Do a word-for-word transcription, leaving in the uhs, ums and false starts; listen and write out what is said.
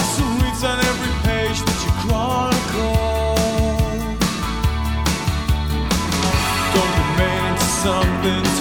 sweets on every page that you chronicle. Don't be made into something